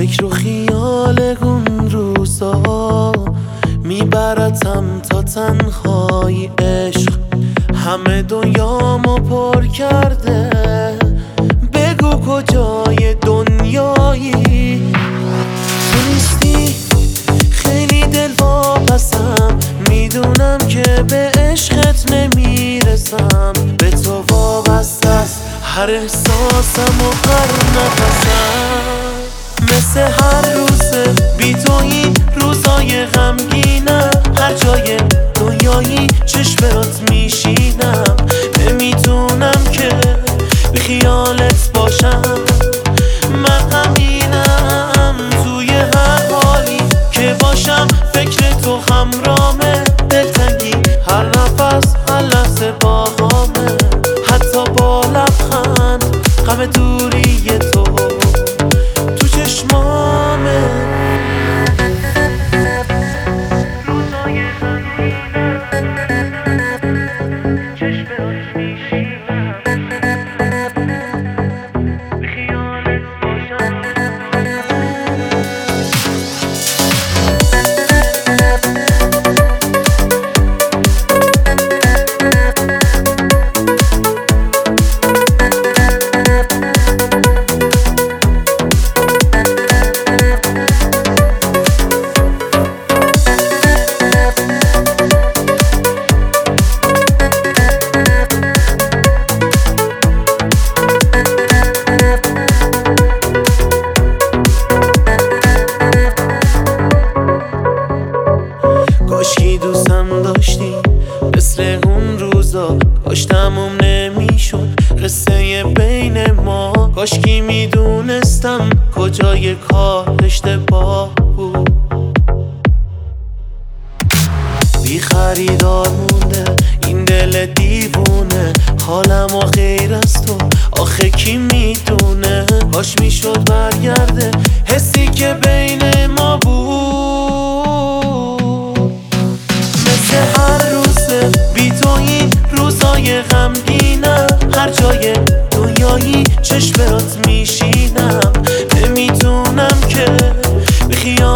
فکر و خیال اون روزا میبرتم تا تنهای عشق همه دنیامو پر کرده. بگو کجای دنیایی؟ تو نیستی خیلی دل واپسم، میدونم که به عشقت نمیرسم. به تو وابسته است هر احساسم و هر نفسم. مثل هر روز بی تو این روزای غمگینم، هر جای دنیایی چشمت میشینم. نمیتونم که بی خیالت باشم، من همینم توی هر حالی که باشم. فکر تو همرامه، دلتنگی هر نفس هر لحظه باهامه. حتی با لبخند غم دوری تو تو چشمامه. روزای غمگینم چشمت میشینم، بی خیالت باشم. کاشکی دوستم داشتی مثل اون روزا، کاش تموم نمیشد قصه بین ما. کاشکی میدونستم کجای کار اشتباه بود. بی خریدار مونده این دل دیوونه، حالم و غیر از تو آخه کی میدونه. کاش میشد برگرده حسی که بین ما بود. مثل هر روز بی تو این روزای غمگینم، هر جای دنیایی چشمت میشینم. نمیتونم که بی خیال